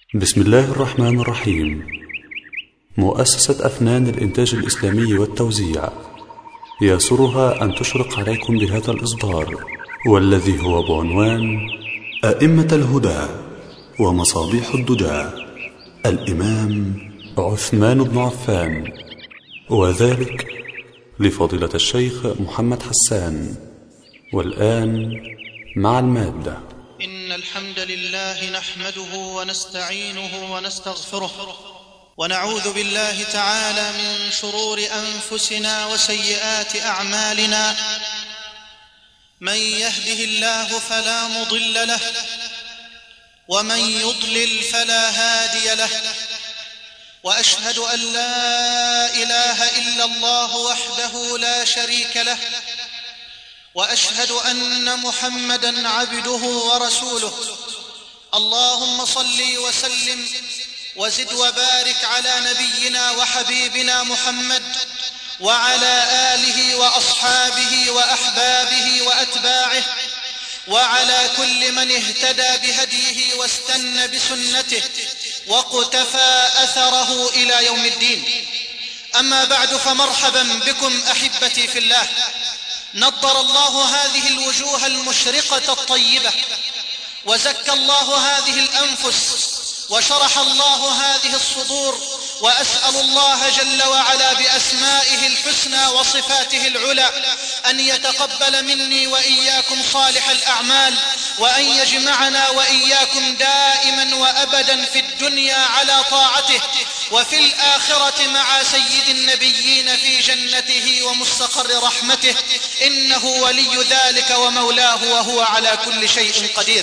بسم الله الرحمن الرحيم. مؤسسة أفنان الإنتاج الإسلامي والتوزيع يسرها أن تشرق عليكم بهذا الإصدار، والذي هو بعنوان أئمة الهدى ومصابيح الدجى، الإمام عثمان بن عفان، وذلك لفضيلة الشيخ محمد حسان. والآن مع المادة. إن الحمد لله نحمده ونستعينه ونستغفره، ونعوذ بالله تعالى من شرور أنفسنا وسيئات أعمالنا. من يهده الله فلا مضل له، ومن يضلل فلا هادي له. وأشهد أن لا إله إلا الله وحده لا شريك له، وأشهد أن محمدًا عبده ورسوله. اللهم صل وسلم وزد وبارك على نبينا وحبيبنا محمد وعلى آله وأصحابه وأحبابه وأتباعه، وعلى كل من اهتدى بهديه واستنى بسنته واقتفى أثره إلى يوم الدين. أما بعد، فمرحبا بكم أحبتي في الله. نضر الله هذه الوجوه المشرقة الطيبة، وزكى الله هذه الأنفس، وشرح الله هذه الصدور. وأسأل الله جل وعلا بأسمائه الحسنى وصفاته العلى أن يتقبل مني وإياكم صالح الأعمال، وأن يجمعنا وإياكم دائما وأبدا في الدنيا على طاعته، وفي الآخرة مع سيد النبيين في جنته ومستقر رحمته، إنه ولي ذلك ومولاه، وهو على كل شيء قدير.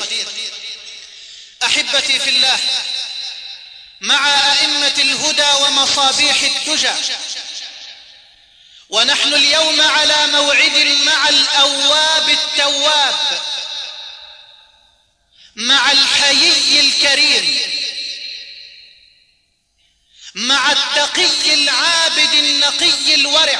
أحبتي في الله، مع أئمة الهدى ومصابيح الدجى، ونحن اليوم على موعد مع الأواب التواب، مع الحيي الكريم، مع التقي العابد النقي الورع.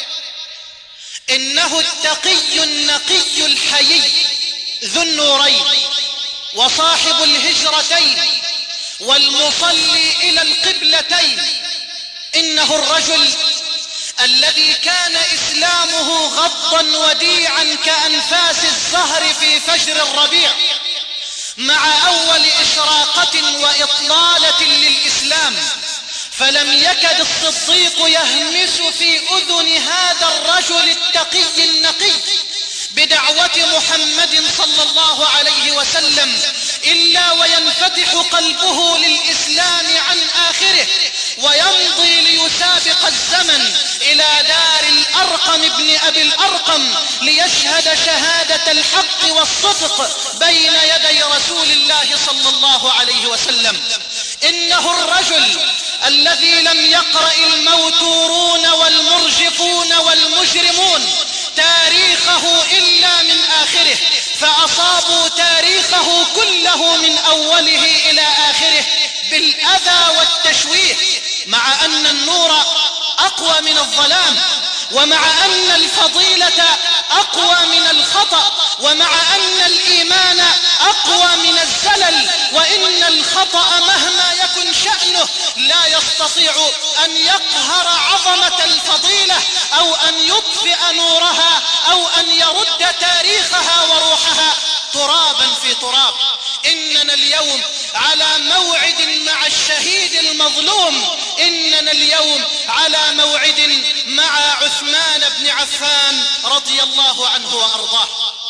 إنه التقي النقي الحيي ذو النورين، وصاحب الهجرتين، والمصلي إلى القبلتين. إنه الرجل الذي كان إسلامه غضا وديعا كأنفاس الزهر في فجر الربيع، مع أول إشراقة وإطلالة للإسلام، فلم يكد الصديق يهمس في أذن هذا الرجل التقي النقي بدعوة محمد صلى الله عليه وسلم إلا وينفتح قلبه للإسلام عن آخره، ويمضي ليسابق الزمن إلى دار الأرقم ابن أبي الأرقم ليشهد شهادة الحق والصدق بين يدي رسول الله صلى الله عليه وسلم. إنه الرجل الذي لم يقرأ الموتورون والمرجفون والمجرمون تاريخه إلا من آخره، فأصابوا تاريخه كله من أوله إلى آخره بالأذى والتشويه، مع أن النور أقوى من الظلام، ومع أن الفضيلة أقوى من الخطأ، ومع أن الإيمان أقوى من الزلل، وإن الخطأ مهما يكن شأنه لا يستطيع أن يقهر عظمة الفضيلة، أو أن يطفئ نورها، أو أن يرد تاريخها وروحها ترابا في تراب. إننا اليوم على موعد مع الشهيد المظلوم، إننا اليوم على موعد مع عثمان بن عفان رضي الله عنه وأرضاه.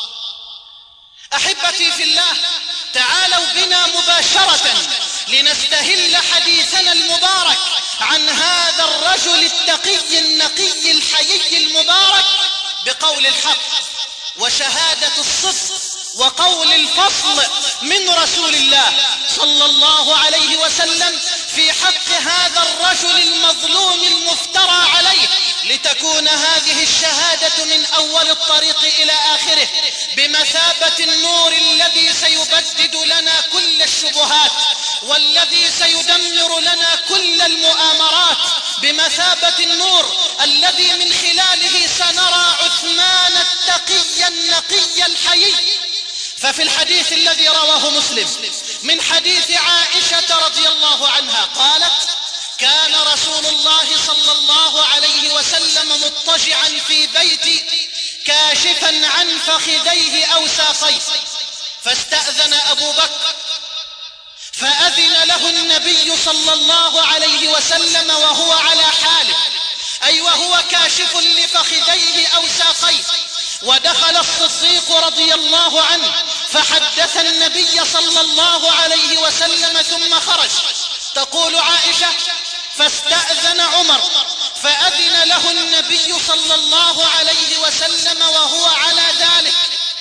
أحبتي في الله، تعالوا بنا مباشرة لنستهل حديثنا المبارك عن هذا الرجل التقي النقي الحيي المبارك بقول الحق وشهادة الصدق وقول الفصل من رسول الله صلى الله عليه وسلم في حق هذا الرجل المظلوم المفترى عليه، لتكون هذه الشهادة من أول الطريق إلى آخره بمثابة النور الذي سيبدد لنا كل الشبهات، والذي سيدمر لنا كل المؤامرات، بمثابة النور الذي من خلاله سنرى عثمان التقي النقي الحيي. ففي الحديث الذي رواه مسلم من حديث عائشة رضي الله عنها قالت: كان رسول الله صلى الله عليه وسلم مضطجعا في بيتي كاشفا عن فخذيه أو ساقيه، فاستأذن أبو بكر فأذن له النبي صلى الله عليه وسلم وهو على حاله، أي وهو كاشف لفخذيه أو ساقيه. ودخل الصديق رضي الله عنه فحدث النبي صلى الله عليه وسلم ثم خرج. تقول عائشة: فاستأذن عمر فأذن له النبي صلى الله عليه وسلم وهو على ذلك،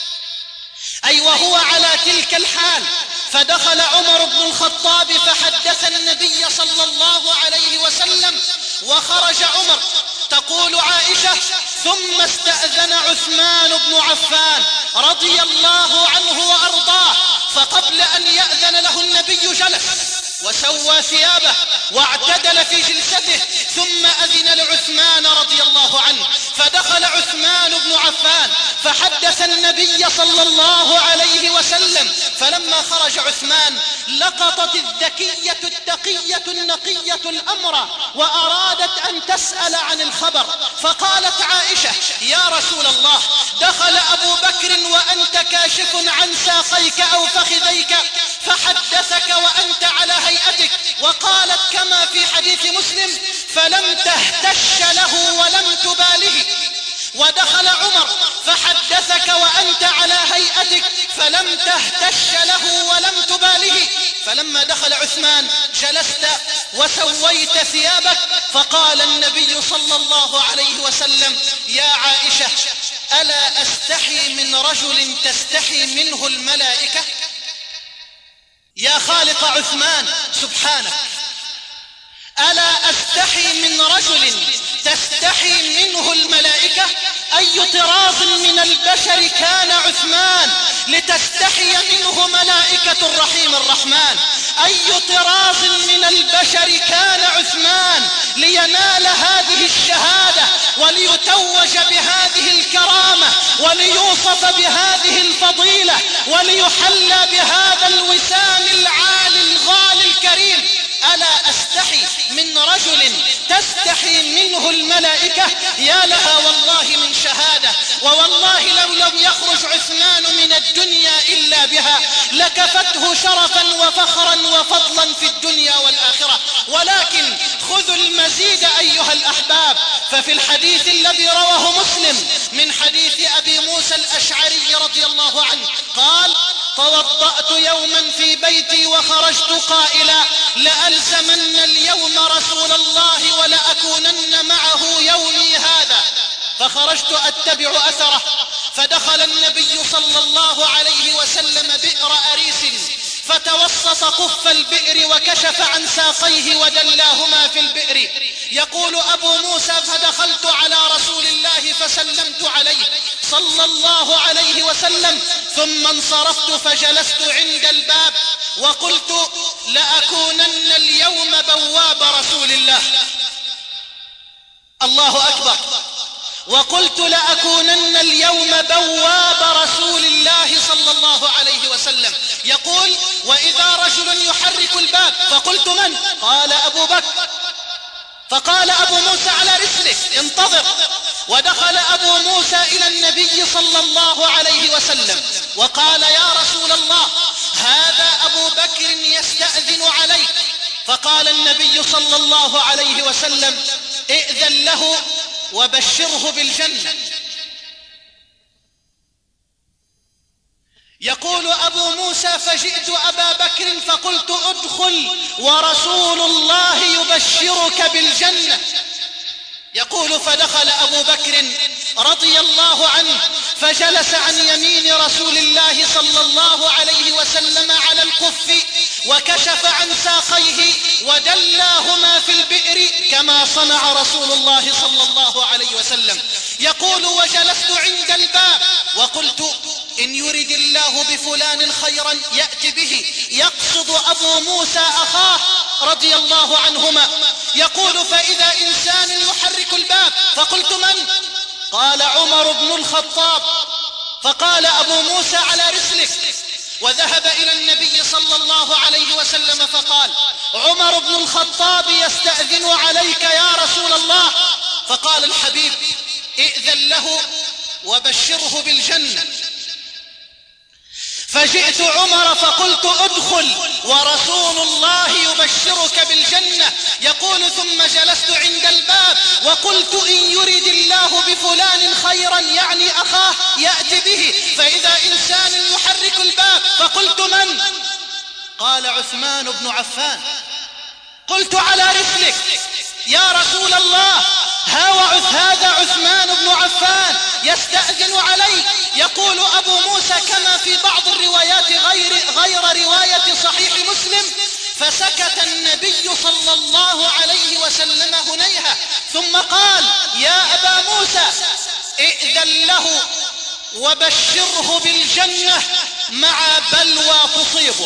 أي وهو على تلك الحال. فدخل عمر بن الخطاب فحدث النبي صلى الله عليه وسلم وخرج عمر. تقول عائشة: ثم استأذن عثمان بن عفان رضي الله عنه وأرضاه، فقبل أن يأذن له النبي جلس وسوى ثيابه واعتدل في جلسته، ثم أذن لعثمان رضي الله عنه. فدخل عثمان بن عفان فحدث النبي صلى الله عليه وسلم. فلما خرج عثمان لقطت الذكية التقية النقية الأمر وأرادت أن تسأل عن الخبر، فقالت عائشة: يا رسول الله، دخل أبو بكر وأنت كاشف عن ساقيك أو فخذيك فحدثك وأنت على هيئتك. وقالت كما في حديث مسلم: فلم تهتش له ولم تباله. ودخل عمر فحدثك وأنت على هيئتك فلم تهتش له ولم تباله. فلما دخل عثمان جلست وسويت ثيابك، فقال النبي صلى الله عليه وسلم: يا عائشة، ألا أستحي من رجل تستحي منه الملائكة؟ يا خالق عثمان سبحانك، ألا أستحي من رجل تستحي منه الملائكة؟ أي طراز من البشر كان عثمان لتستحي منه ملائكة الرحيم الرحمن؟ أي طراز من البشر كان عثمان لينال هذه الشهادة وليتوج بهذه الكرامة وليوصف بهذه الفضيلة وليحلى بهذا الوسام العالي الغالي الكريم؟ ألا أستحي من رجل تستحي منه الملائكة؟ يا لها والله من شهادة، ووالله لو لم يخرج عثمان من الدنيا إلا بها لكفته شرفا وفخرا وفضلا في الدنيا والآخرة. ولكن خذوا المزيد أيها الأحباب، ففي الحديث الذي رواه مسلم من حديث أبي موسى الأشعري رضي الله عنه قال: توضأت يوما في بيتي وخرجت قائلا: لألزمن اليوم رسول الله ولأكونن معه يومي هذا. فخرجت أتبع أثره، فدخل النبي صلى الله عليه وسلم بئر أريس فتوسط قف البئر وكشف عن ساقيه ودلاهما في البئر. يقول أبو موسى: فدخلت على رسول الله فسلمت عليه صلى الله عليه وسلم، ثم انصرفت فجلست عند الباب وقلت: لأكونن اليوم بواب رسول الله. الله أكبر. وقلت: لأكونن اليوم بواب رسول الله صلى الله عليه وسلم. يقول: وإذا رجل يحرك الباب فقلت: من؟ قال: أبو بكر. فقال أبو موسى: على رسلك انتظر. ودخل أبو موسى إلى النبي صلى الله عليه وسلم وقال: يا رسول الله، هذا أبو بكر يستأذن عليك. فقال النبي صلى الله عليه وسلم: ائذن له وبشره بالجنة. يقول أبو موسى: فجئت أبا بكر فقلت: ادخل ورسول الله يبشرك بالجنة. يقول: فدخل أبو بكر رضي الله عنه فجلس عن يمين رسول الله صلى الله عليه وسلم على القف وكشف عن ساقيه ودلاهما في البئر كما صنع رسول الله صلى الله عليه وسلم. يقول: وجلست عند الباب وقلت: إن يرد الله بفلان خيرا يأتي به. يقصد أبو موسى أخاه رضي الله عنهما. يقول: فإذا إنسان يحرك الباب فقلت: من؟ قال: عمر بن الخطاب. فقال أبو موسى: على رسلك. وذهب إلى النبي صلى الله عليه وسلم فقال: عمر بن الخطاب يستأذن عليك يا رسول الله. فقال الحبيب: ائذن له وبشره بالجنة. فجئت عمر فقلت: ادخل ورسول الله يبشرك بالجنة. يقول: ثم جلست عند الباب وقلت: إن يرد الله بفلان خيرا، يعني أخاه، يأتي به. فإذا إنسان يحرك الباب فقلت: من؟ قال: عثمان بن عفان. قلت: على رسلك يا رسول الله، هذا عثمان بن عفان يستأذن عليك. يقول أبو موسى كما في بعض الروايات غير رواية صحيح مسلم: فسكت النبي صلى الله عليه وسلم هنيهة، ثم قال: يا أبا موسى ائذن له وبشره بالجنة مع بلوى تصيبه.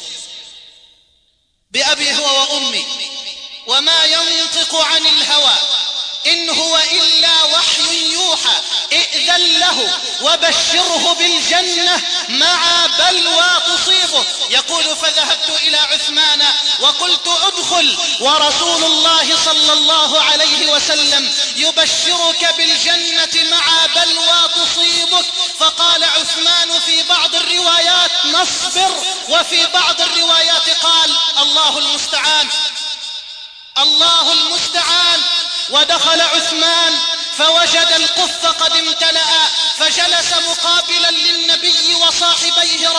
بأبي هو وأمي وما ينطق عن الهوى إن هو إلا وحي يوحى. ائذن له وبشره بالجنة مع بلوى تصيبه. يقول: فذهبت إلى عثمان وقلت: ادخل ورسول الله صلى الله عليه وسلم يبشرك بالجنة مع بلوى تصيبك. فقال عثمان في بعض الروايات: نصبر، وفي بعض الروايات قال: الله المستعان الله المستعان. ودخل عثمان فوجد القف قد امتلأ، فجلس مقابلا للنبي وصاحبيه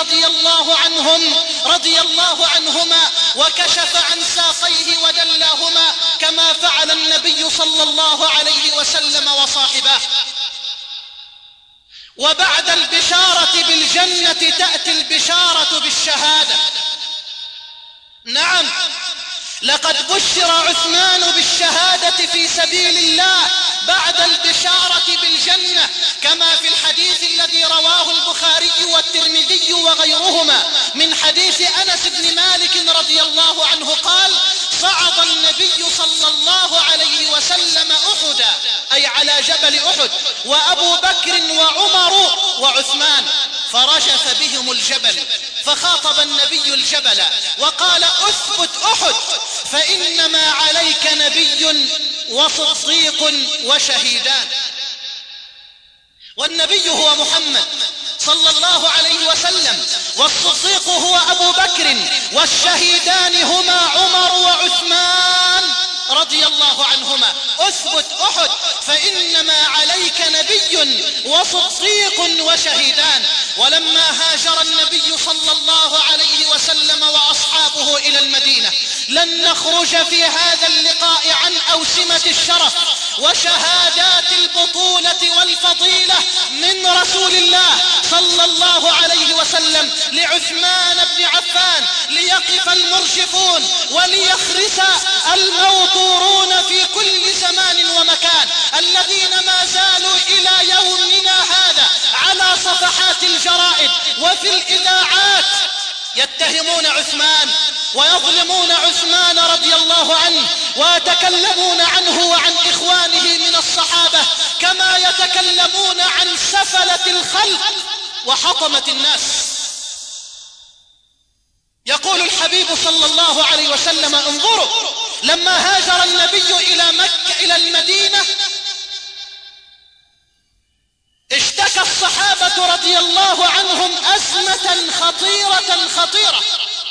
رضي الله عنهما، وكشف عن ساقيه ودلاهما كما فعل النبي صلى الله عليه وسلم وصاحباه. وبعد البشارة بالجنة تأتي البشارة بالشهادة. نعم، لقد بشر عثمان بالشهادة في سبيل الله بعد البشارة بالجنة، كما في الحديث الذي رواه البخاري والترمذي وغيرهما من حديث أنس بن مالك رضي الله عنه قال: صعد النبي صلى الله عليه وسلم أحدا، أي على جبل أحد، وأبو بكر وعمر وعثمان، فرجف بهم الجبل، فخاطب النبي الجبل وقال: اثبت أحد، فإنما عليك نبي وصديق وشهيدان. والنبي هو محمد صلى الله عليه وسلم، والصديق هو أبو بكر، والشهيدان هما عمر وعثمان رضي الله عنهما. اثبت أحد، فإنما عليك نبي وصديق وشهيدان. ولما هاجر النبي صلى الله عليه وسلم وأصحابه إلى المدينة، لن نخرج في هذا اللقاء عن أوسمة الشرف وشهادات البطولة والفضيلة من رسول الله صلى الله عليه وسلم لعثمان بن عفان، ليقف المرجفون وليخرس الموطورون في كل زمان ومكان، الذين ما زالوا إلى يومنا هذا على صفحات الجرائد وفي الإذاعات يتهمون عثمان ويظلمون عثمان رضي الله عنه، ويتكلمون عنه وعن إخوانه من الصحابة كما يتكلمون عن سفلة الخلق وحطمة الناس. يقول الحبيب صلى الله عليه وسلم: انظروا، لما هاجر النبي إلى مكة إلى المدينة اشتكى الصحابة رضي الله عنهم أزمة خطيرة.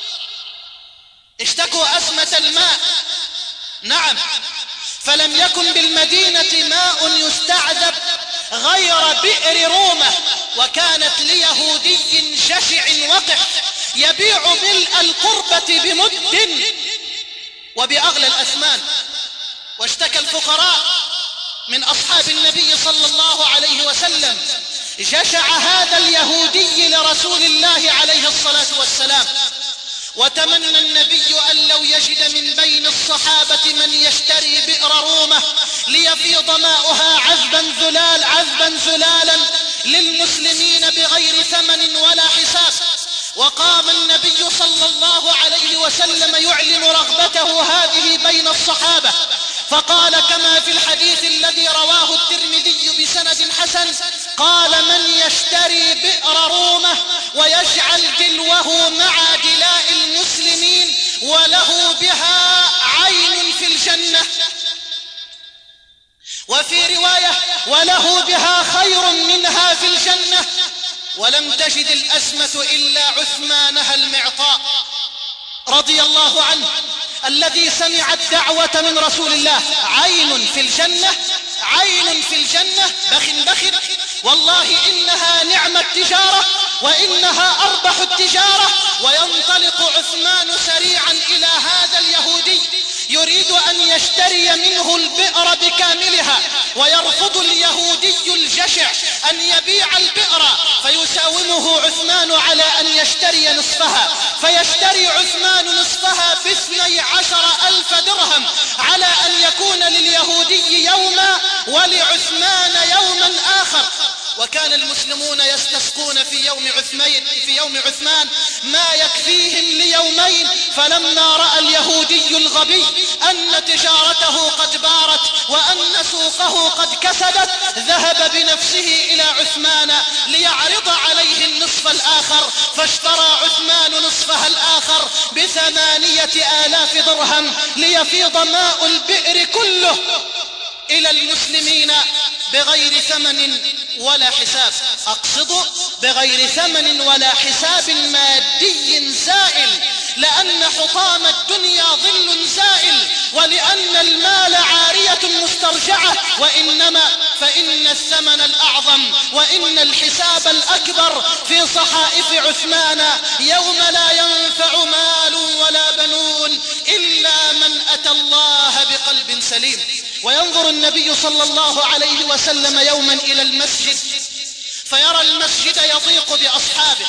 اشتكوا أزمة الماء. نعم، فلم يكن بالمدينة ماء يستعذب غير بئر رومة، وكانت ليهودي جشع وقح يبيع ملء القربة بمد وبأغلى الأثمان. واشتكى الفقراء من أصحاب النبي صلى الله عليه وسلم جشع هذا اليهودي لرسول الله عليه الصلاة والسلام، وتمنى النبي أن لو يجد من بين الصحابة من يشتري بئر رومة ليفيض ماؤها عذبا زلالا للمسلمين بغير ثمن ولا حساب. وقام النبي صلى الله عليه وسلم يعلن رغبته هذه بين الصحابة، فقال كما في الحديث الذي رواه الترمذي بسند حسن: قال: من يشتري بئر رومة ويجعل دلوه مع دلاء المسلمين وله بها الجنة، وفي رواية وله بها خير منها في الجنة. ولم تجد الأزمة إلا عثمانها المعطاء رضي الله عنه، الذي سمع الدعوة من رسول الله: عين في الجنة، عين في الجنة، بخ بخ، والله إنها نعم التجارة وإنها أربح التجارة. وينطلق عثمان سريعا إلى هذا اليهودي يريد أن يشتري منه البئر بكاملها، ويرفض اليهودي الجشع أن يبيع البئر، فيساومه عثمان على أن يشتري نصفها، فيشتري عثمان نصفها ب12,000 درهم، على أن يكون لليهودي يوما ولعثمان يوما آخر. وكان المسلمون يستسقون في يوم عثمان ما يكفيهم ليومين، فلما رأى اليهودي الغبي أن تجارته قد بارت وأن سوقه قد كسدت، ذهب بنفسه إلى عثمان ليعرض عليه النصف الآخر، فاشترى عثمان نصفها الآخر ب8,000 درهم، ليفيض ماء البئر كله إلى المسلمين بغير ثمن ولا حساب. أقصد بغير ثمن ولا حساب مادي زائل، لأن حطام الدنيا ظل زائل، ولأن المال عارية مسترجعة، وإنما فإن الثمن الأعظم وإن الحساب الأكبر في صحائف عثمان يوم لا ينفع مال ولا بنون إلا من أتى الله بقلب سليم. وينظر النبي صلى الله عليه وسلم يوما إلى المسجد فيرى المسجد يضيق بأصحابه،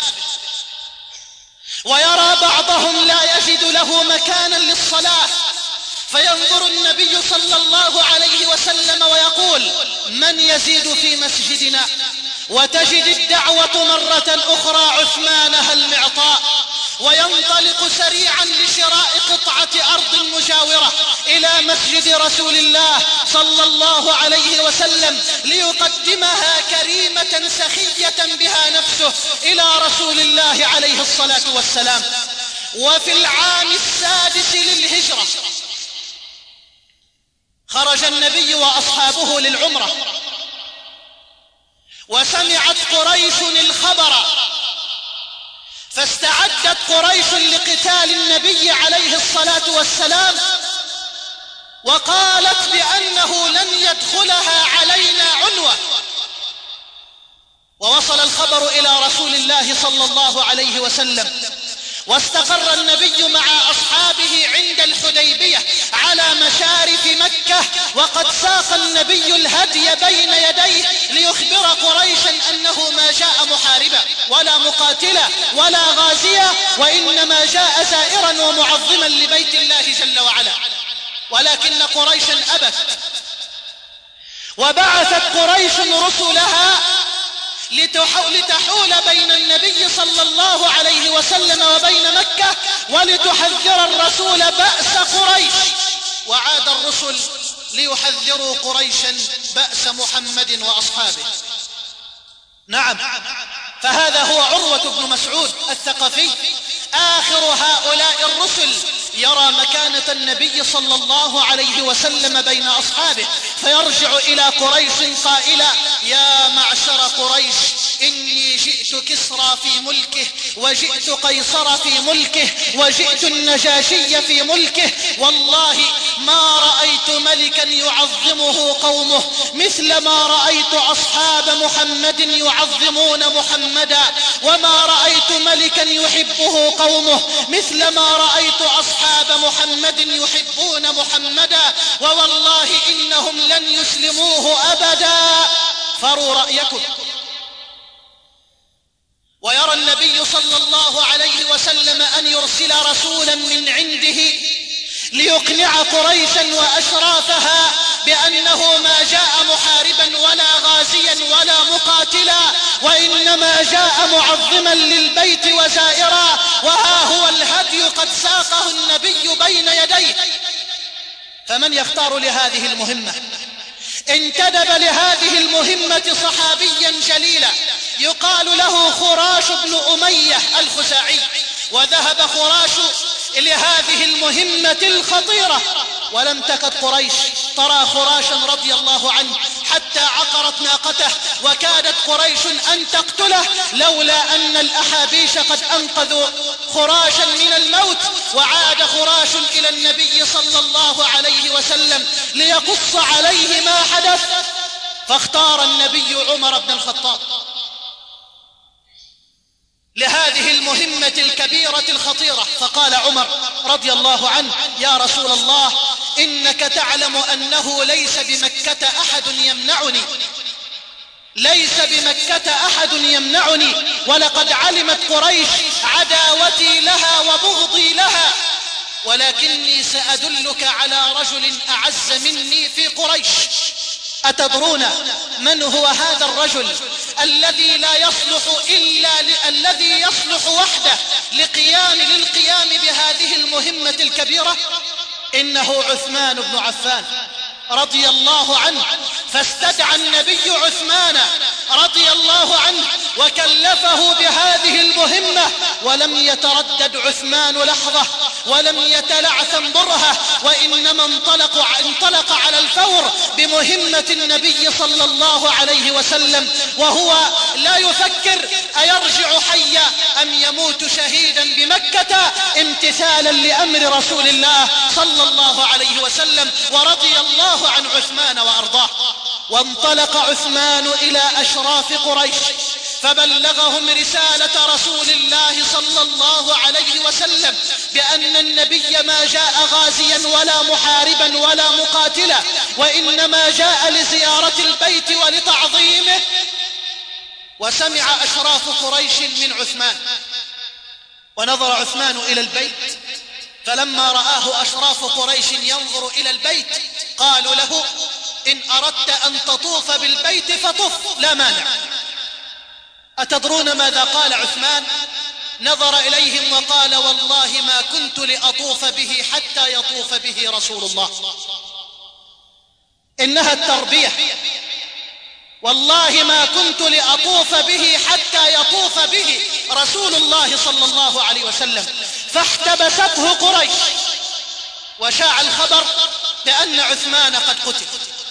ويرى بعضهم لا يجد له مكانا للصلاة، فينظر النبي صلى الله عليه وسلم ويقول: من يزيد في مسجدنا؟ وتجد الدعوة مرة أخرى عثمانها المعطاء، وينطلق سريعا لشراء قطعة أرض مجاورة إلى مسجد رسول الله صلى الله عليه وسلم، ليقدمها كريمة سخية بها نفسه إلى رسول الله عليه الصلاة والسلام. وفي العام 6 للهجرة خرج النبي وأصحابه للعمرة، وسمعت قريش الخبر، فاستعدت قريش لقتال النبي عليه الصلاة والسلام، وقالت بأنه لن يدخلها علينا عنوة. ووصل الخبر إلى رسول الله صلى الله عليه وسلم، واستقر النبي مع أصحابه عند الحديبية على مشارف مكة، وقد ساق النبي الهدي بين يديه ليخبر قريشا أنه ما جاء محاربا ولا مقاتلا ولا غازيا، وإنما جاء زائرا ومعظما لبيت الله جل وعلا. ولكن قريشا أبت، وبعثت قريش رسلها لتحول بين النبي صلى الله عليه وسلم وبين مكة، ولتحذر الرسول بأس قريش. وعاد الرسل ليحذروا قريشا بأس محمد وأصحابه. نعم، فهذا هو عروة بن مسعود الثقفي، آخر هؤلاء الرسل، يرى مكانة النبي صلى الله عليه وسلم بين أصحابه، فيرجع إلى قريش قائلا: يا معشر قريش، إني جئت كسرى في ملكه، وجئت قيصر في ملكه، وجئت النجاشي في ملكه، والله ما رأيت ملكا يعظمه قومه مثل ما رأيت أصحاب محمد يعظمون محمدا، وما رأيت ملكا يحبه قومه مثل ما رأيت أصحاب محمد يحبون محمدا، ووالله إنهم لن يسلموه أبدا، فروا رأيكم. ويرى النبي صلى الله عليه وسلم أن يرسل رسولا من عنده ليقنع قريشا وأشرافها بأنه ما جاء محاربا ولا غازيا ولا مقاتلا، وإنما جاء معظما للبيت وزائرا، وها هو الهدي قد ساقه النبي بين يديه. فمن يختار لهذه المهمة؟ انتدب لهذه المهمة صحابيا جليلا يقال له خراش بن أمية الخزاعي، وذهب خراش لهذه المهمة الخطيرة ولم تكد قريش ترى خراشا رضي الله عنه حتى عقرت ناقته، وكادت قريش أن تقتله لولا أن الأحابيش قد أنقذوا خراشا من الموت. وعاد خراش إلى النبي صلى الله عليه وسلم ليقص عليه ما حدث، فاختار النبي عمر بن الخطاب لهذه المهمة الكبيرة الخطيرة. فقال عمر رضي الله عنه: يا رسول الله، إنك تعلم أنه ليس بمكة أحد يمنعني، ولقد علمت قريش عداوتي لها وبغضي لها، ولكني سأدلك على رجل أعز مني في قريش. أتدرون من هو هذا الرجل الذي يصلح وحده للقيام بهذه المهمة الكبيرة؟ إنه عثمان بن عفان رضي الله عنه. فاستدعى النبي عثمان رضي الله عنه وكلفه بهذه المهمة، ولم يتردد عثمان لحظة ولم يتلعثم برهة، وإنما انطلق على الفور بمهمة النبي صلى الله عليه وسلم، وهو لا يفكر أيرجع حيا أم يموت شهيدا بمكة، امتثالا لأمر رسول الله صلى الله عليه وسلم، ورضي الله عن عثمان وأرضاه. وانطلق عثمان إلى أشراف قريش فبلغهم رسالة رسول الله صلى الله عليه وسلم بأن النبي ما جاء غازيا ولا محاربا ولا مقاتلا، وإنما جاء لزيارة البيت ولتعظيمه. وسمع أشراف قريش من عثمان، ونظر عثمان إلى البيت، فلما رآه أشراف قريش ينظر إلى البيت قالوا له: إن أردت أن تطوف بالبيت فطف لا مانع. أتدرون ماذا قال عثمان؟ نظر إليهم وقال: والله ما كنت لأطوف به حتى يطوف به رسول الله. إنها التربية. والله ما كنت لأطوف به حتى يطوف به رسول الله صلى الله عليه وسلم. فاحتبسته قريش، وشاع الخبر بأن عثمان قد قتل.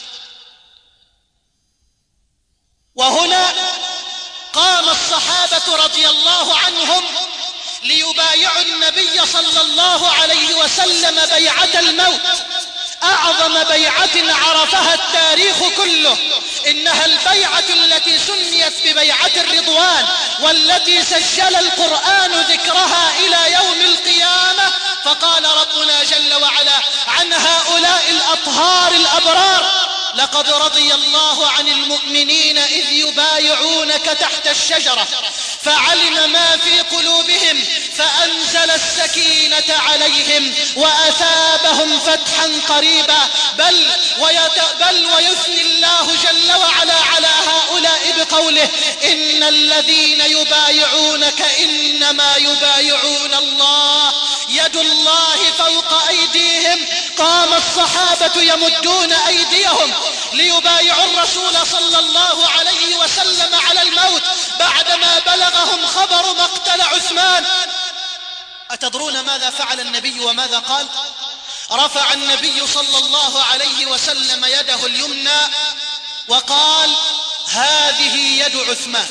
وهنا قام الصحابة رضي الله عنهم ليبايعوا النبي صلى الله عليه وسلم بيعة الموت، أعظم بيعة عرفها التاريخ كله. إنها البيعة التي سميت ببيعة الرضوان، والتي سجل القرآن ذكرها إلى يوم القيامة. فقال ربنا جل وعلا عن هؤلاء الأطهار الأبرار: لقد رضي الله عن المؤمنين إذ يبايعونك تحت الشجرة فعلم ما في قلوبهم فأنزل السكينة عليهم وأثابهم فتحا قريبا. بل ويثني الله جل وعلا على هؤلاء بقوله: إن الذين يبايعونك إنما يبايعون الله يد الله فوق أيديهم. قام الصحابة يمدون أيديهم ليبايعوا الرسول صلى الله عليه وسلم على الموت بعدما بلغهم خبر مقتل عثمان. أتدرون ماذا فعل النبي وماذا قال؟ رفع النبي صلى الله عليه وسلم يده اليمنى وقال: هذه يد عثمان،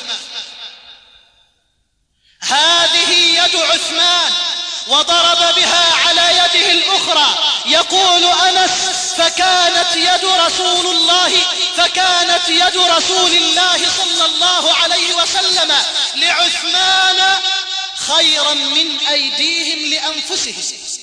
هذه يد عثمان، وضرب بها على يده الأخرى. يقول أنس: فكانت يد رسول الله صلى الله عليه وسلم لعثمان خيرا من أيديهم لأنفسهم.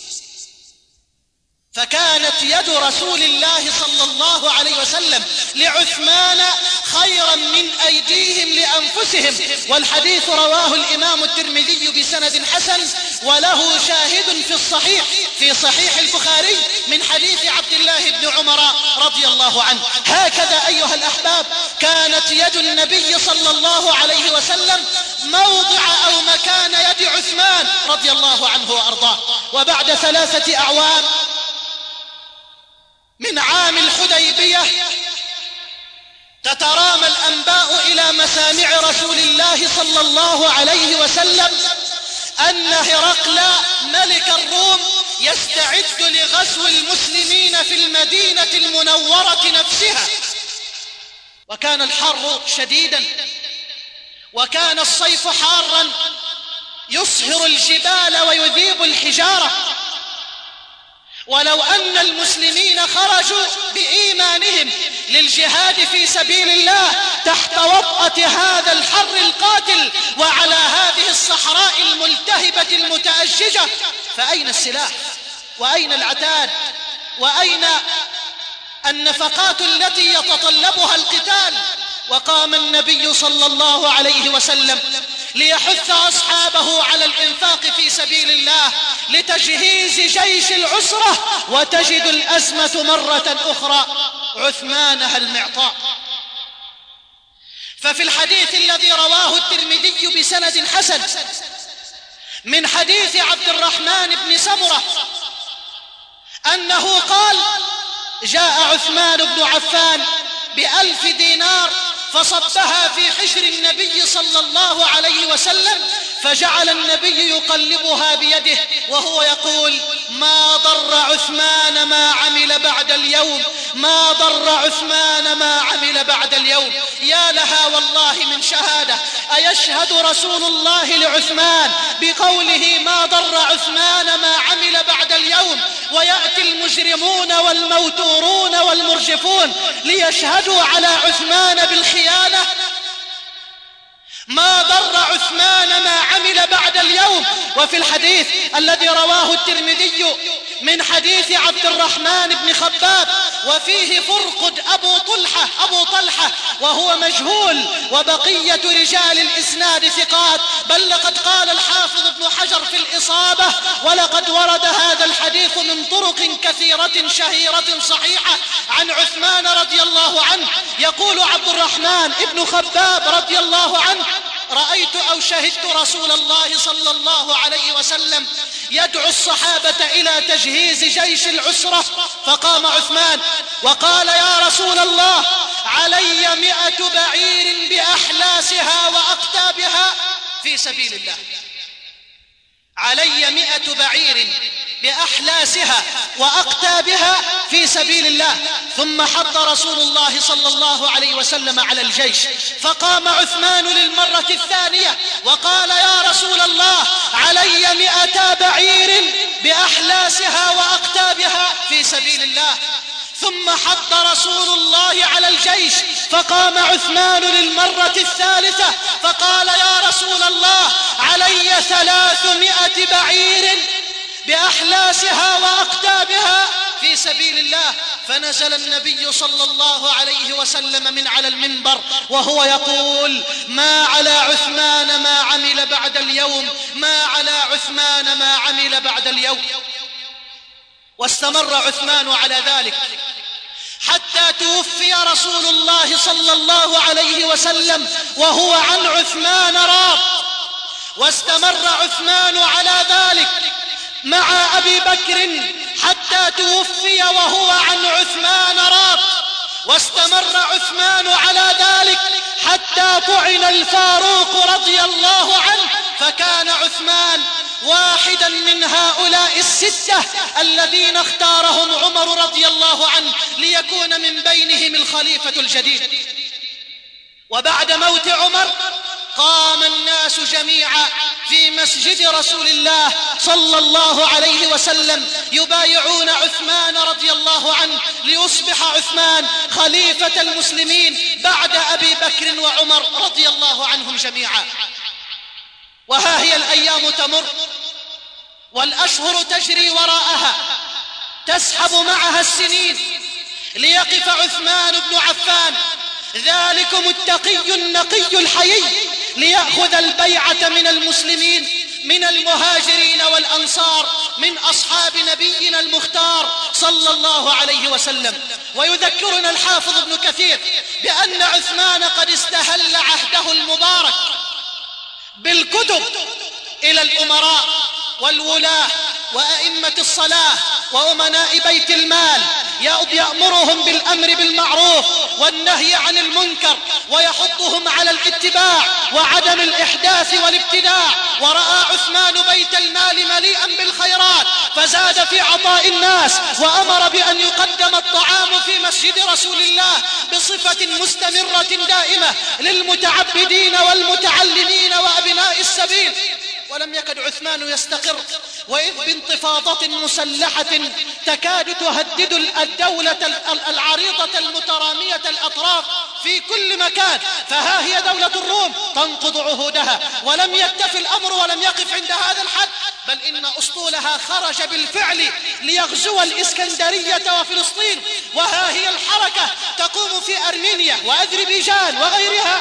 فكانت يد رسول الله صلى الله عليه وسلم لعثمان خيرا من أيديهم لأنفسهم. والحديث رواه الإمام الترمذي بسند حسن، وله شاهد في صحيح البخاري من حديث عبد الله بن عمر رضي الله عنه. هكذا أيها الأحباب كانت يد النبي صلى الله عليه وسلم موضع أو مكان يد عثمان رضي الله عنه وأرضاه. وبعد 3 أعوام من عام الحديبية تترامى الأنباء إلى مسامع رسول الله صلى الله عليه وسلم أن هرقل ملك الروم يستعد لغزو المسلمين في المدينة المنورة نفسها، وكان الحر شديدا، وكان الصيف حارا يصهر الجبال ويذيب الحجارة. ولو أن المسلمين خرجوا بإيمانهم للجهاد في سبيل الله تحت وطأة هذا الحر القاتل وعلى هذه الصحراء الملتهبة المتأججة، فأين السلاح؟ وأين العتاد؟ وأين النفقات التي يتطلبها القتال؟ وقام النبي صلى الله عليه وسلم ليحث أصحابه على الإنفاق في سبيل الله لتجهيز جيش العسرة، وتجد الأزمة مرة أخرى عثمانها المعطاء. ففي الحديث الذي رواه الترمذي بسند حسن من حديث عبد الرحمن بن سمرة أنه قال: جاء عثمان بن عفان ب1,000 دينار فصبها في حجر النبي صلى الله عليه وسلم، فجعل النبي يقلبها بيده وهو يقول: ما ضر عثمان ما عمل بعد اليوم، ما ضر عثمان ما عمل بعد اليوم. يا لها والله من شهادة! أيشهد رسول الله لعثمان بقوله ما ضر عثمان ما عمل بعد اليوم، ويأتي المجرمون والموتورون والمرجفون ليشهدوا على عثمان بالخيانة؟ ما ضر عثمان ما عمل بعد اليوم. وفي الحديث الذي رواه الترمذي من حديث عبد الرحمن بن خباب وفيه فرقد أبو طلحة وهو مجهول، وبقية رجال الإسناد ثقات، بل لقد قال الحافظ ابن حجر في الإصابة: ولقد ورد هذا الحديث من طرق كثيرة شهيرة صحيحة عن عثمان رضي الله عنه. يقول عبد الرحمن ابن خباب رضي الله عنه: رأيت أو شهدت رسول الله صلى الله عليه وسلم يدعو الصحابة إلى تجهيز جيش العسرة، فقام عثمان وقال: يا رسول الله، علي 100 بعير بأحلاسها وأقتابها في سبيل الله، علي 100 بعير بأحلاسها وأقتابها في سبيل الله. ثم حض رسول الله صلى الله عليه وسلم على الجيش، فقام عثمان للمرة الثانية وقال: يا رسول الله، علي 200 بعير بأحلاسها وأقتابها في سبيل الله. ثم حض رسول الله على الجيش، فقام عثمان للمرة الثالثة فقال: يا رسول الله، علي 300 بعير بأحلاسها وأقتابها في سبيل الله. فنزل النبي صلى الله عليه وسلم من على المنبر وهو يقول: ما على عثمان ما عمل بعد اليوم، ما على عثمان ما عمل بعد اليوم. واستمر عثمان على ذلك حتى توفي رسول الله صلى الله عليه وسلم وهو عن عثمان راض. واستمر عثمان على ذلك مع أبي بكر حتى توفي وهو عن عثمان راض. واستمر عثمان على ذلك حتى طعن الفاروق رضي الله عنه، فكان عثمان واحدا من هؤلاء الستة الذين اختارهم عمر رضي الله عنه ليكون من بينهم الخليفة الجديد. وبعد موت عمر قام الناس جميعا في مسجد رسول الله صلى الله عليه وسلم يبايعون عثمان رضي الله عنه ليصبح عثمان خليفة المسلمين بعد أبي بكر وعمر رضي الله عنهم جميعا. وها هي الأيام تمر والأشهر تجري وراءها، تسحب معها السنين ليقف عثمان بن عفان ذلكم التقي النقي الحيي ليأخذ البيعة من المسلمين، من المهاجرين والأنصار، من أصحاب نبينا المختار صلى الله عليه وسلم. ويذكرنا الحافظ ابن كثير بأن عثمان قد استهل عهده المبارك بالكتب إلى الأمراء والولاة وأئمة الصلاة وأمناء بيت المال يأمرهم بالأمر بالمعروف والنهي عن المنكر ويحضهم على الاتباع وعدم الإحداث والابتداع. ورأى عثمان بيت المال مليئا بالخيرات فزاد في عطاء الناس، وأمر بأن يقدم الطعام في مسجد رسول الله بصفة مستمرة دائمة للمتعبدين والمتعلمين وأبناء السبيل. ولم يكد عثمان يستقر، وإذ بانتفاضة مسلحة تكاد تهدد الدولة العريضة المترامية الأطراف في كل مكان، فها هي دولة الروم تنقض عهودها. ولم يكتف الأمر ولم يقف عند هذا الحد، بل إن أسطولها خرج بالفعل ليغزو الإسكندرية وفلسطين، وها هي الحركة تقوم في أرمينيا وأذربيجان وغيرها.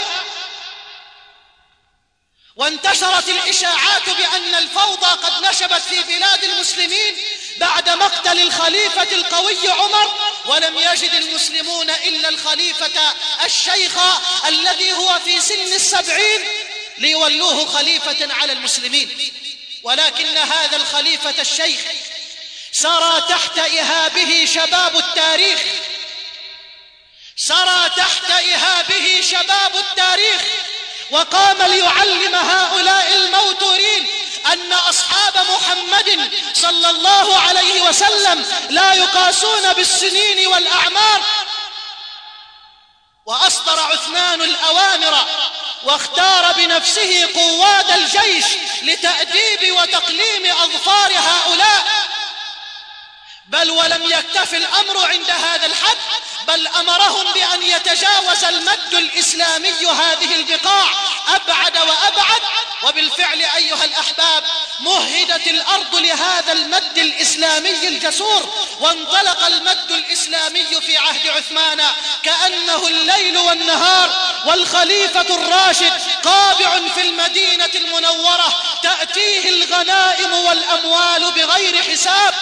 وانتشرت الإشاعات بأن الفوضى قد نشبت في بلاد المسلمين بعد مقتل الخليفة القوي عمر، ولم يجد المسلمون إلا الخليفة الشيخ الذي هو في سن 70 ليولوه خليفة على المسلمين. ولكن هذا الخليفة الشيخ سرى تحت إهابه شباب التاريخ، سرى تحت إهابه شباب التاريخ، وقام ليعلم هؤلاء الموتورين أن أصحاب محمد صلى الله عليه وسلم لا يقاسون بالسنين والأعمار. وأصدر عثمان الأوامر واختار بنفسه قواد الجيش لتأديب وتقليم أظفار هؤلاء. بل ولم يكتف الأمر عند هذا الحد، بل أمرهم بأن يتجاوز المد الإسلامي هذه البقاع أبعد وأبعد. وبالفعل أيها الأحباب مهدت الأرض لهذا المد الإسلامي الجسور، وانطلق المد الإسلامي في عهد عثمان كأنه الليل والنهار، والخليفة الراشد قابع في المدينة المنورة تأتيه الغنائم والأموال بغير حساب.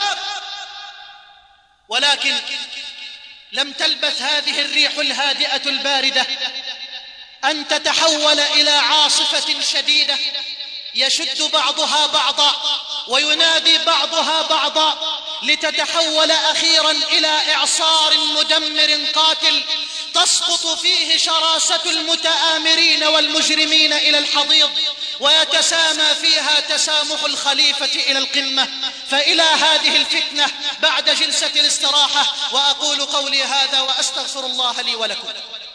ولكن لم تلبث هذه الريح الهادئة الباردة أن تتحول إلى عاصفة شديدة يشد بعضها بعضا وينادي بعضها بعضا، لتتحول أخيرا إلى إعصار مدمر قاتل تسقط فيه شراسة المتآمرين والمجرمين إلى الحضيض، ويتسامى فيها تسامح الخليفة إلى القمة. فإلى هذه الفتنة بعد جلسة الاستراحة، وأقول قولي هذا وأستغفر الله لي ولكم.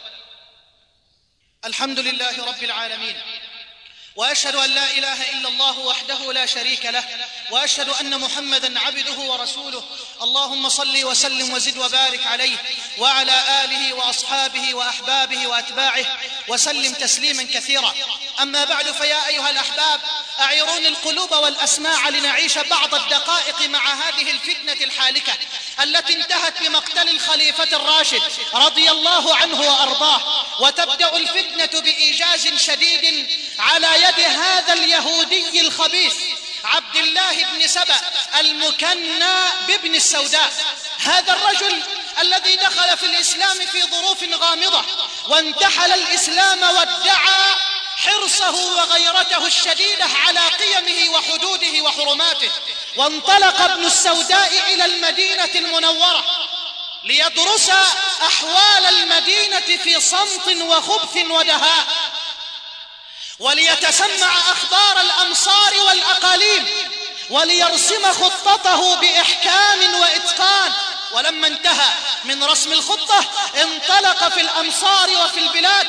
الحمد لله رب العالمين، وأشهد أن لا إله إلا الله وحده لا شريك له، وأشهد أن محمدًا عبده ورسوله. اللهم صل وسلم وزد وبارك عليه وعلى آله وأصحابه وأحبابه وأتباعه وسلم تسليمًا كثيرا. أما بعد، فيا أيها الأحباب، أعيروني القلوب والأسماع لنعيش بعض الدقائق مع هذه الفتنة الحالكة التي انتهت بمقتل الخليفة الراشد رضي الله عنه وأرضاه. وتبدأ الفتنة بإيجاز شديد على يد هذا اليهودي الخبيث عبد الله بن سبأ المكنى بابن السوداء. هذا الرجل الذي دخل في الإسلام في ظروف غامضة وانتحل الإسلام وادعى حرصه وغيرته الشديدة على قيمه وحدوده وحرماته. وانطلق ابن السوداء إلى المدينة المنورة ليدرس أحوال المدينة في صمت وخبث ودهاء، وليتسمع أخبار الأمصار والأقاليم، وليرسم خطته بإحكام وإتقان. ولما انتهى من رسم الخطة انطلق في الأمصار وفي البلاد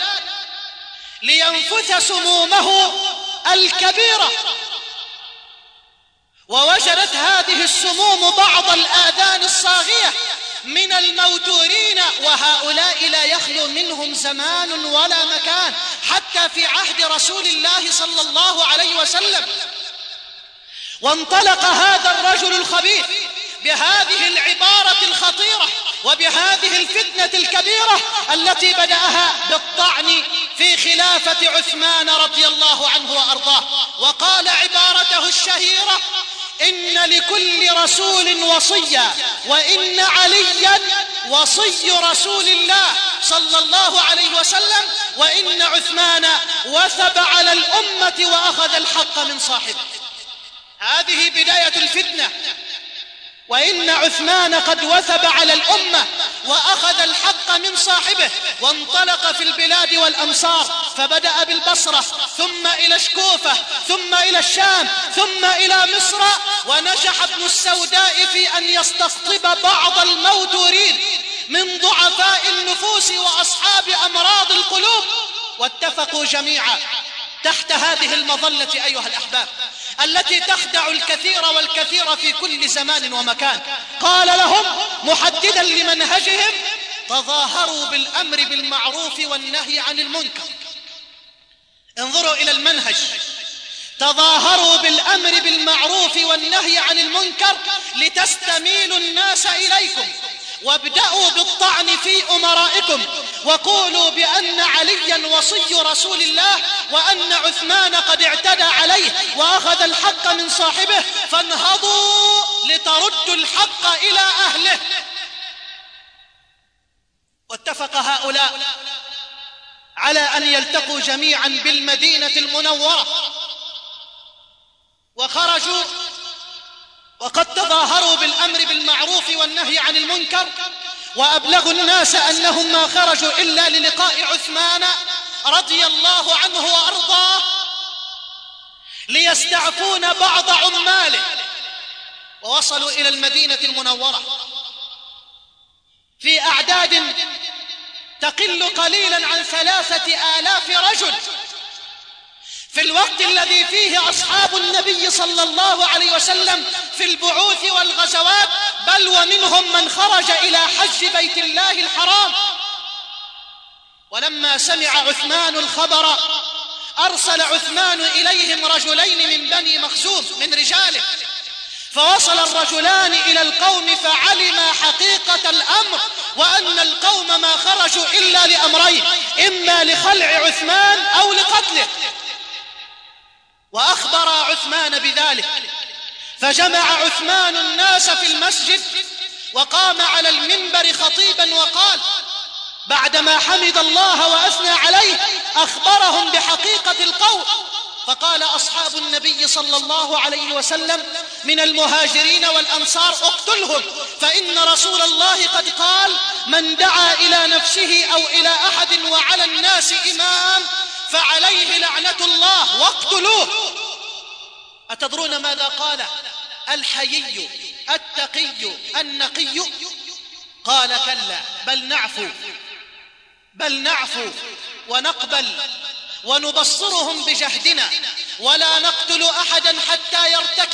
لينفث سمومه الكبيرة. ووجدت هذه السموم بعض الآذان الصاغية من الموتورين، وهؤلاء لا يخلو منهم زمان ولا مكان حتى في عهد رسول الله صلى الله عليه وسلم. وانطلق هذا الرجل الخبيث بهذه العبارة الخطيرة وبهذه الفتنة الكبيرة التي بدأها بالطعن في خلافة عثمان رضي الله عنه وأرضاه. وقال عبارته الشهيرة: إن لكل رسول وصيا، وإن عليا وصي رسول الله صلى الله عليه وسلم، وإن عثمان وثب على الأمة وأخذ الحق من صاحبه. هذه بداية الفتنة وإن عثمان قد وثب على الأمة وأخذ الحق من صاحبه، وانطلق في البلاد والأمصار، فبدأ بالبصرة ثم إلى الكوفة ثم إلى الشام ثم إلى مصر، ونجح ابن السوداء في أن يستقطب بعض المودورين من ضعفاء النفوس وأصحاب أمراض القلوب، واتفقوا جميعا تحت هذه المظلة أيها الأحباب التي تخدع الكثير والكثير في كل زمان ومكان. قال لهم محددا لمنهجهم: تظاهروا بالأمر بالمعروف والنهي عن المنكر. انظروا إلى المنهج: تظاهروا بالأمر بالمعروف والنهي عن المنكر لتستميلوا الناس إليكم، وابدأوا بالطعن في أمرائكم، وقولوا بأن عليا وصي رسول الله، وأن عثمان قد اعتدى عليه وأخذ الحق من صاحبه، فانهضوا لتردوا الحق إلى أهله. واتفق هؤلاء على أن يلتقوا جميعا بالمدينة المنورة، وخرجوا وقد تظاهروا بالأمر بالمعروف والنهي عن المنكر، وأبلغوا الناس أنهم ما خرجوا إلا للقاء عثمان رضي الله عنه وأرضاه، ليستعفون بعض عماله. ووصلوا إلى المدينة المنورة في أعداد تقل قليلا عن 3000 رجل، في الوقت الذي فيه أصحاب النبي صلى الله عليه وسلم في البعوث والغزوات، بل ومنهم من خرج إلى حج بيت الله الحرام. ولما سمع عثمان الخبر أرسل عثمان إليهم رجلين من بني مخزوم من رجاله، فوصل الرجلان إلى القوم فعلما حقيقة الأمر، وأن القوم ما خرجوا إلا لأمرين: إما لخلع عثمان أو لقتله. وأخبر عثمان بذلك، فجمع عثمان الناس في المسجد وقام على المنبر خطيبا وقال بعدما حمد الله وأثنى عليه، أخبرهم بحقيقة القول، فقال أصحاب النبي صلى الله عليه وسلم من المهاجرين والأنصار: اقتلهم، فإن رسول الله قد قال: من دعا إلى نفسه أو إلى أحد وعلى الناس إمام فعليه لعنة الله، واقتلوه. أتدرون ماذا قال الحيي التقي النقي؟ قال: كلا، بل نعفو ونقبل ونبصرهم بجهدنا، ولا نقتل أحدا حتى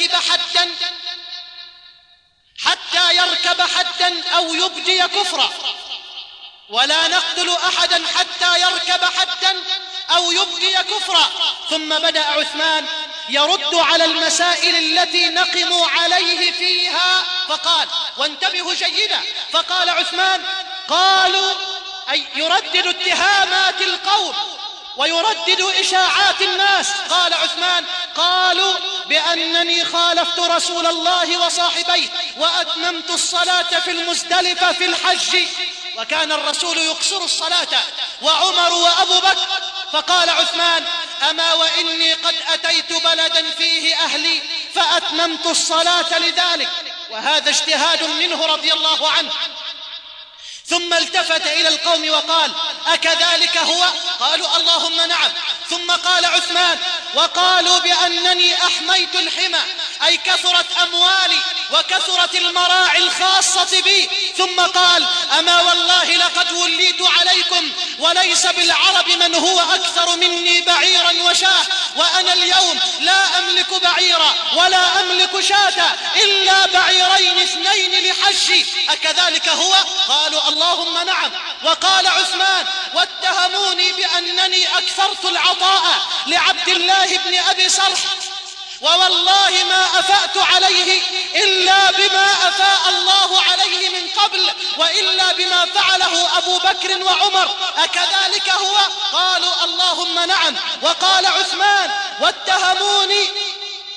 يركب حدا أو يبدي كفرا، ولا نقتل أحدا حتى يركب حدا أو يبدي كفرا. ثم بدأ عثمان يرد على المسائل التي نقموا عليه فيها، فقال، وانتبهوا جيدا، فقال عثمان: قالوا، أي يردد اتهامات القوم ويردد إشاعات الناس. قال عثمان: قالوا بأنني خالفت رسول الله وصاحبيه وأتممت الصلاة في المزدلفة في الحج، وكان الرسول يقصر الصلاة وعمر وأبو بكر. فقال عثمان: أما وإني قد أتيت بلدا فيه أهلي فأتممت الصلاة لذلك. وهذا اجتهاد منه رضي الله عنه. ثم التفت إلى القوم وقال: أكذلك هو؟ قالوا: اللهم نعم. ثم قال عثمان: وقالوا بأنني أحميت الحمى، أي كثرت أموالي وكثرت المراعي الخاصة بي. ثم قال: أما والله لقد وليت عليكم وليس بالعرب من هو أكثر مني بعيرا وشاة، وأنا اليوم لا أملك بعيرا ولا أملك شاة إلا بعيرين 2 لحجي، أكذلك هو؟ قالوا: اللهم نعم. وقال عثمان: واتهموني بأنني أكثرت العطاء لعبد الله بن أبي صرح، ووالله ما أفأت عليه إلا بما أفاء الله عليه من قبل، وإلا بما فعله أبو بكر وعمر، أكذلك هو؟ قالوا: اللهم نعم. وقال عثمان: واتهموني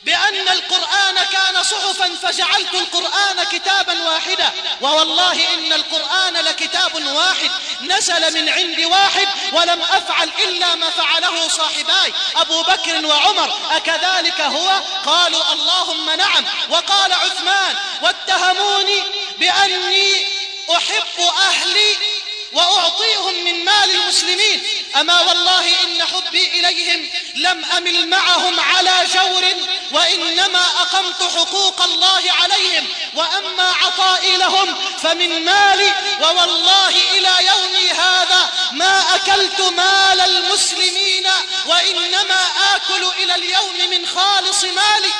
بأن القرآن كان صحفا فجعلت القرآن كتابا واحدا، ووالله إن القرآن لكتاب واحد نزل من عند واحد، ولم أفعل إلا ما فعله صاحباي أبو بكر وعمر، أكذلك هو؟ قالوا اللهم نعم. وقال عثمان: واتهموني بأني أحب أهلي وأعطيهم من مال المسلمين، أما والله إن حبي إليهم لم أمل معهم على جور، وإنما أقمت حقوق الله عليهم، وأما عطائي لهم فمن مالي، ووالله إلى يومي هذا ما أكلت مال المسلمين، وإنما آكل إلى اليوم من خالص مالي.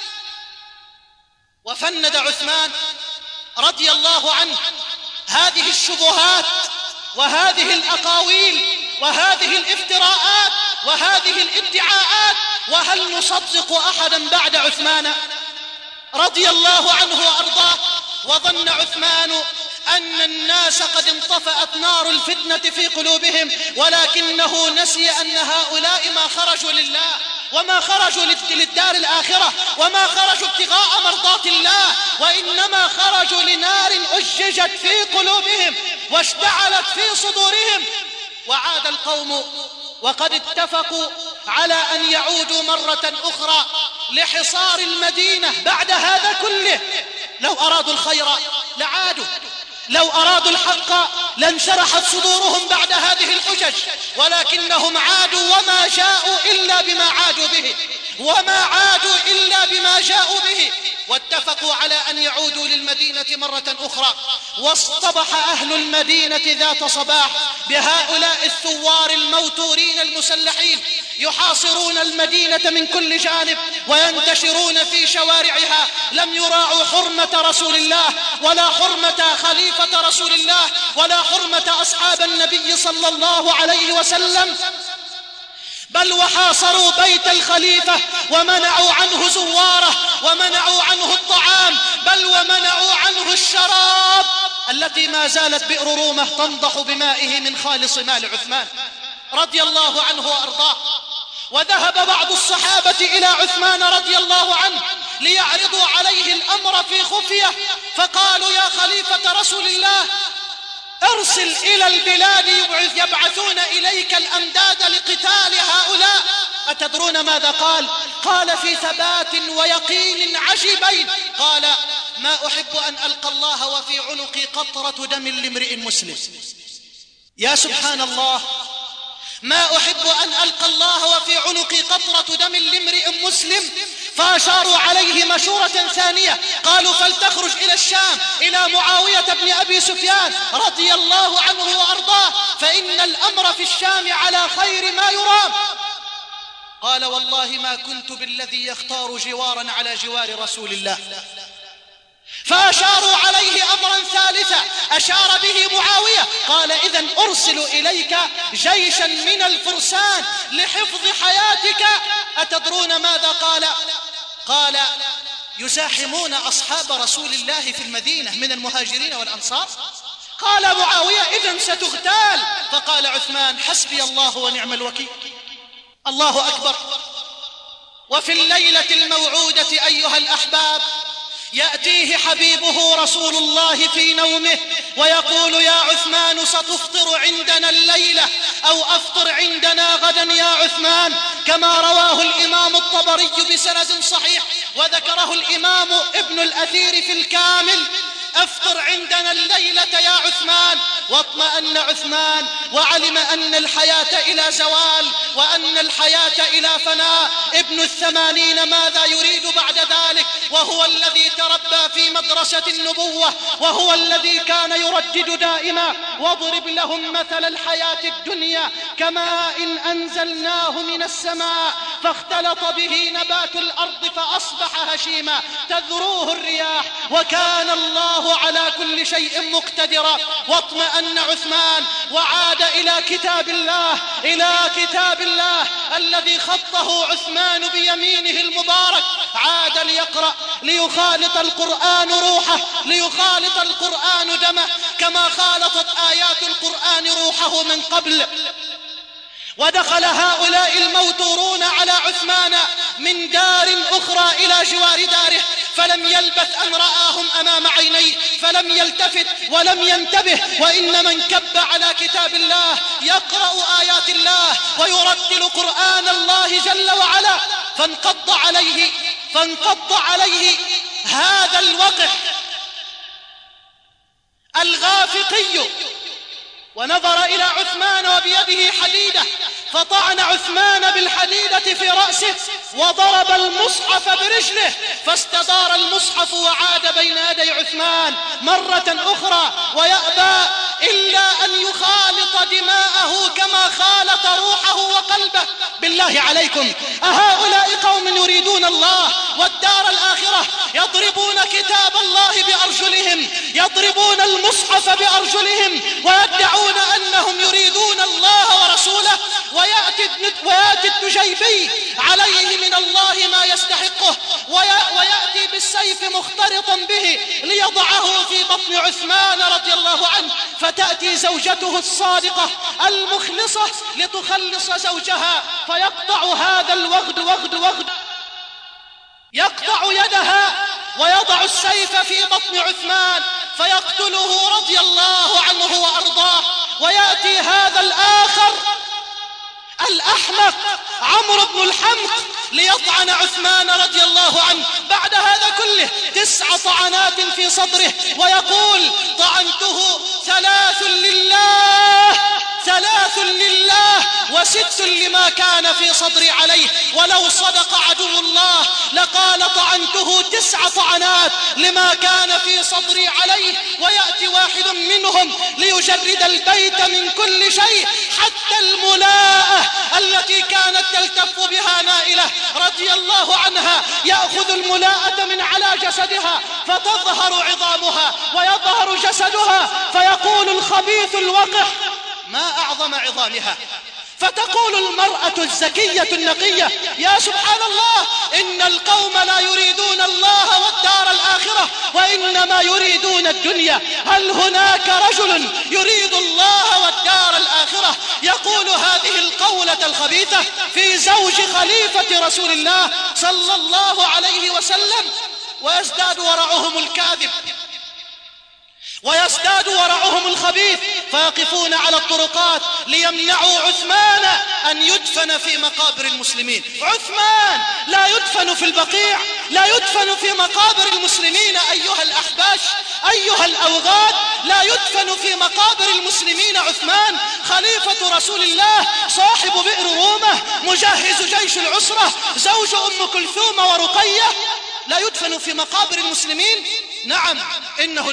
وفند عثمان رضي الله عنه هذه الشبهات وهذه الأقاويل وهذه الافتراءات وهذه الادعاءات. وهل نصدق أحدا بعد عثمان رضي الله عنه وأرضاه؟ وظن عثمان أن الناس قد انطفأت نار الفتنة في قلوبهم، ولكنه نسي أن هؤلاء ما خرجوا لله، وما خرجوا للدار الآخرة، وما خرجوا ابتغاء مرضات الله، وإنما خرجوا لنار أججت في قلوبهم واشتعلت في صدورهم. وعاد القوم وقد اتفقوا على أن يعودوا مرة أخرى لحصار المدينة بعد هذا كله. لو أرادوا الخير لعادوا، لو أرادوا الحق لانشرحت صدورهم بعد هذه الحجج، ولكنهم عادوا وما جاءوا إلا بما عادوا به، وما عادوا إلا بما جاءوا به. واتفقوا على أن يعودوا للمدينة مرة أخرى. واصطبح أهل المدينة ذات صباح بهؤلاء الثوار الموتورين المسلحين يحاصرون المدينة من كل جانب وينتشرون في شوارعها، لم يراعوا حرمة رسول الله ولا حرمة خليفة رسول الله ولا حرمة أصحاب النبي صلى الله عليه وسلم، بل وحاصروا بيت الخليفة ومنعوا عنه زواره ومنعوا عنه الطعام، بل ومنعوا عنه الشراب التي ما زالت بئر رومة تنضح بمائه من خالص مال عثمان رضي الله عنه وأرضاه. وذهب بعض الصحابة إلى عثمان رضي الله عنه ليعرضوا عليه الأمر في خفية، فقالوا: يا خليفة رسول الله، ارسل إلى البلاد يبعثون إليك الأمداد لقتال هؤلاء. أتدرون ماذا قال؟ قال في ثبات ويقين عجيبين، قال: ما أحب أن ألقى الله وفي عنقي قطرة دم لامرئ مسلم. يا سبحان الله، ما أحب أن ألقى الله وفي عنقي قطرة دم لامرئ مسلم. فأشاروا عليه مشورة ثانية، قالوا: فلتخرج إلى الشام إلى معاوية بن أبي سفيان رضي الله عنه وأرضاه، فإن الأمر في الشام على خير ما يرام. قال: والله ما كنت بالذي يختار جوارا على جوار رسول الله. فأشاروا عليه أمرا ثالثا أشار به معاوية، قال: إذن أرسل إليك جيشا من الفرسان لحفظ حياتك. أتدرون ماذا قال؟ قال: يزاحمون أصحاب رسول الله في المدينة من المهاجرين والأنصار. قال معاوية: إذن ستغتال. فقال عثمان: حسبي الله ونعم الوكيل. الله أكبر. وفي الليلة الموعودة أيها الأحباب يأتيه حبيبه رسول الله في نومه ويقول: يا عثمان، ستفطر عندنا الليلة أو أفطر عندنا غدا يا عثمان، كما رواه الإمام الطبري بسند صحيح وذكره الإمام ابن الأثير في الكامل. أفطر عندنا الليلة يا عثمان. واطمأن عثمان وعلم أن الحياة إلى زوال وأن الحياة إلى فناء. ابن 80 ماذا يريد بعد ذلك، وهو الذي تربى في مدرسة النبوة، وهو الذي كان يردد دائما: واضرب لهم مثل الحياة الدنيا كماء إن أنزلناه من السماء فاختلط به نبات الأرض فأصبح هشيما تذروه الرياح وكان الله على كل شيء مقتدرا. واطمأن عثمان وعاد إلى كتاب الله، إلى كتاب الله الذي خطه عثمان بيمينه المبارك. عاد ليقرأ ليخالط القرآن روحه، ليخالط القرآن دمه، كما خالطت آيات القرآن روحه من قبل. ودخل هؤلاء الموتورون على عثمان من دار أخرى إلى جوار داره، فلم يلبث أن رآهم أمام عينيه، فلم يلتفت ولم ينتبه، وإنما انكب على كتاب الله يقرأ آيات الله ويرتل قرآن الله جل وعلا، فانقض عليه هذا الوقح الغافقي، ونظر إلى عثمان وبيده حديدة، فطعن عثمان بالحديدة في رأسه وضرب المصحف برجله، فاستدار المصحف وعاد بين يدي عثمان مرة أخرى، ويأبى إلا أن يخالط دماءه كما خالط روحه وقلبه. بالله عليكم، أهؤلاء قوم يريدون الله والدار الآخرة، يضربون كتاب الله بأرجلهم، يضربون المصحف بأرجلهم، ويدعون أنهم يريدون الله ورسوله، ويأتي التجيبي عليه من الله ما يستحقه، ويأتي بالسيف مخترطا به ليضعه في بطن عثمان رضي الله عنه، فتأتي زوجته الصادقة المخلصة لتخلص زوجها، فيقطع هذا الوغد يقطع يدها ويضع السيف في بطن عثمان فيقتله رضي الله عنه وأرضاه. ويأتي هذا الآخر الأحمق عمرو بن الحمق ليطعن عثمان رضي الله عنه بعد هذا كله 9 طعنات في صدره، ويقول: طعنته 3 لله و6 لما كان في صدري عليه، ولو صدق عدو الله لقال طعنته 9 طعنات لما كان في صدري عليه. ويأتي واحد منهم ليجرد البيت من كل شيء، حتى الملاءة التي كانت تلتف بها نائلة رضي الله عنها، يأخذ الملاءة من على جسدها فتظهر عظامها ويظهر جسدها، فيقول الخبيث الوقح: ما أعظم عظامها. فتقول المرأة الزكية النقية: يا سبحان الله، إن القوم لا يريدون الله والدار الآخرة وإنما يريدون الدنيا. هل هناك رجل يريد الله والدار الآخرة يقول هذه القولة الخبيثة في زوج خليفة رسول الله صلى الله عليه وسلم؟ ويزداد ورعهم الكاذب ويزداد ورعهم الخبيث، فيقفون على الطرقات ليمنعوا عثمان أن يدفن في مقابر المسلمين. عثمان لا يدفن في البقيع، لا يدفن في مقابر المسلمين. أيها الأحباش، أيها الأوغاد، لا يدفن في مقابر المسلمين عثمان خليفة رسول الله، صاحب بئر رومة، مجهز جيش العسرة، زوج أم كلثوم ورقية، لا يدفن في مقابر المسلمين. نعم، إنه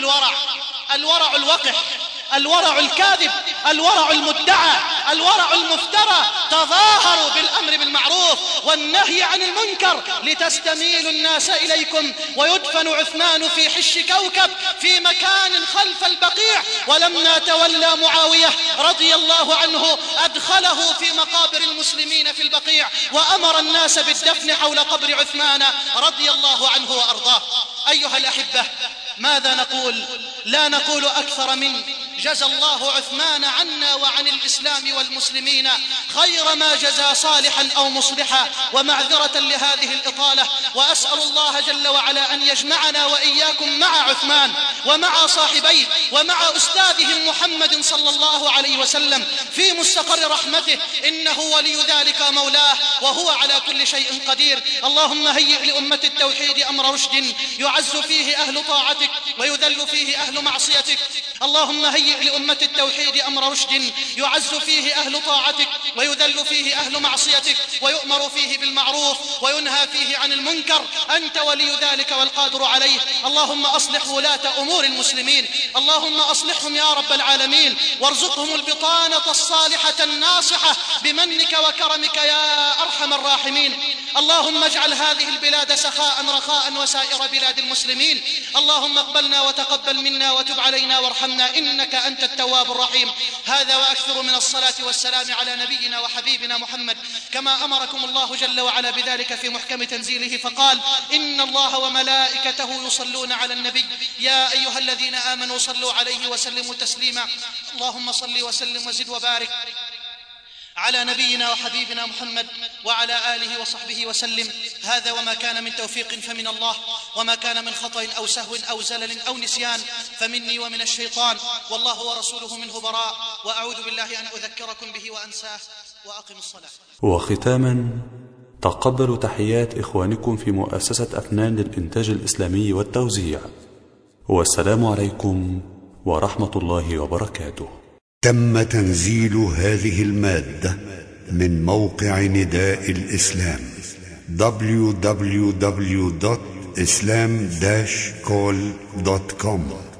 الورع الوقح، الورع الكاذب، الورع المدعى، الورع المفترى. تظاهروا بالأمر بالمعروف والنهي عن المنكر لتستميل الناس إليكم. ويدفن عثمان في حش كوكب في مكان خلف البقيع، ولما تولى معاوية رضي الله عنه أدخله في مقابر المسلمين في البقيع، وأمر الناس بالدفن حول قبر عثمان رضي الله عنه وأرضاه. أيها الأحبة، ماذا نقول؟ لا نقول أكثر من: جزى الله عثمان عنا وعن الإسلام والمسلمين خير ما جزى صالحا أو مصلحا. ومعذرة لهذه الإطالة، وأسأل الله جل وعلا أن يجمعنا وإياكم مع عثمان ومع صاحبيه ومع أستاذهم محمد صلى الله عليه وسلم في مستقر رحمته، إنه ولي ذلك مولاه وهو على كل شيء قدير. اللهم هيئ لأمة التوحيد أمر رشد يعز فيه أهل طاعتك ويذل فيه أهل معصيتك. اللهم هيئ لأمة التوحيد أمر رشد يعز فيه أهل طاعتك ويذل فيه أهل معصيتك، ويؤمر فيه بالمعروف وينهى فيه عن المنكر. أنت ولي ذلك والقادر عليه. اللهم أصلح ولاة أمور المسلمين، اللهم أصلحهم يا رب العالمين، وارزقهم البطانة الصالحة الناصحة بمنك وكرمك يا أرحم الراحمين. اللهم اجعل هذه البلاد سخاء رخاء وسائر بلاد المسلمين. اللهم اقبلنا وتقبل منا وتب علينا وارحمنا، إنك أنت التواب الرحيم. هذا وأكثر من الصلاة والسلام على نبينا وحبيبنا محمد، كما أمركم الله جل وعلا بذلك في محكم تنزيله، فقال: إن الله وملائكته يصلون على النبي يا أيها الذين آمنوا صلوا عليه وسلموا تسليما. اللهم صل وسلم وزد وبارك على نبينا وحبيبنا محمد وعلى آله وصحبه وسلم. هذا وما كان من توفيق فمن الله، وما كان من خطأ أو سهو أو زلل أو نسيان فمني ومن الشيطان، والله ورسوله منه براء، وأعوذ بالله أن أذكركم به وأنساه. وأقم الصلاة. وختاما، تقبلوا تحيات إخوانكم في مؤسسة أفنان للإنتاج الإسلامي والتوزيع، والسلام عليكم ورحمة الله وبركاته. تم تنزيل هذه المادة من موقع نداء الإسلام www.islam-call.com